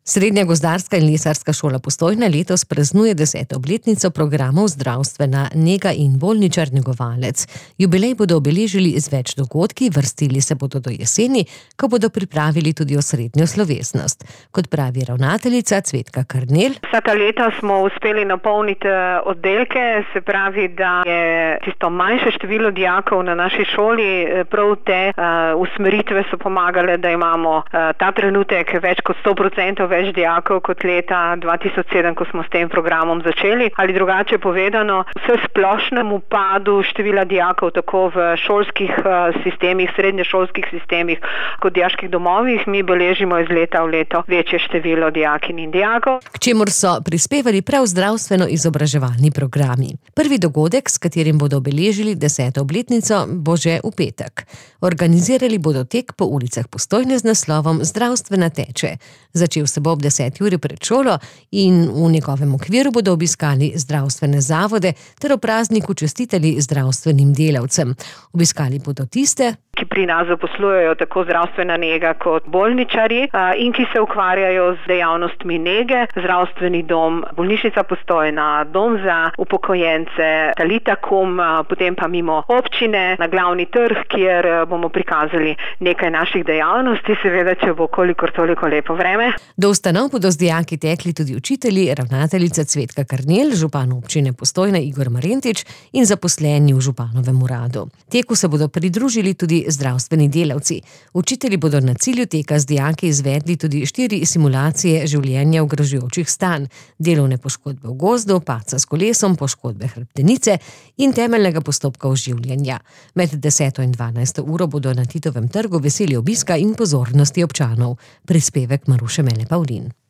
Srednja gozdarska in lesarska šola Postojna letos praznuje 10. obletnico programov Zdravstvena nega in bolničar negovalec. Jubilej bodo obeležili z več dogodki, vrstili se bodo do jeseni, ko bodo pripravili tudi osrednjo slovesnost. Kot pravi ravnateljica Cvetka Karnelj. Vsa ta leta smo uspeli napolniti oddelke, se pravi, da je tisto manjše število dijakov na naši šoli, prav te usmeritve so pomagale, da imamo ta trenutek več kot 100% več dijakov kot leta 2007, ko smo s tem programom začeli. Ali drugače povedano, vse splošnemu upadu števila dijakov tako v šolskih sistemih, srednješolskih sistemih kot dijaških domovih, mi beležimo iz leta v leto večje število dijakinj in dijakov. K čemur so prispevali prav zdravstveno-izobraževalni programi. Prvi dogodek, s katerim bodo obeležili 10. obletnico, bo že v petek. Organizirali bodo tek po ulicah Postojne z naslovom Zdravstvena teče. Začel se bo ob 10. uri pred šolo in v njegovem okviru bodo obiskali zdravstvene zavode ter ob prazniku čestitali zdravstvenim delavcem. Obiskali bodo tiste, ki pri nas zaposlujejo tako zdravstvena nega kot bolničarji in ki se ukvarjajo z dejavnostmi nege, zdravstveni dom, bolnišnica Postojna, dom za upokojence, Talitakum, potem pa mimo občine na glavni trg, kjer bomo prikazali nekaj naših dejavnosti, seveda, če bo kolikor toliko lepo vreme. Do ustanov bodo z dijaki tekli tudi učitelji, ravnateljica Cvetka Karnelj, župan občine Postojna Igor Marentič in zaposleni v županovem uradu. Teku se bodo pridružili tudi zdravstveni delavci. Učitelji bodo na cilju teka z dijaki izvedli tudi 4 simulacije življenja ogrožujočih stanj, delovne poškodbe v gozdu, padca s kolesom, poškodbe hrbtenice in temeljnega postopka oživljanja. Med 10. in 12. uro bodo na Titovem trgu veseli obiska in pozornosti občanov. Prispevek Maruše Mele Pavlin.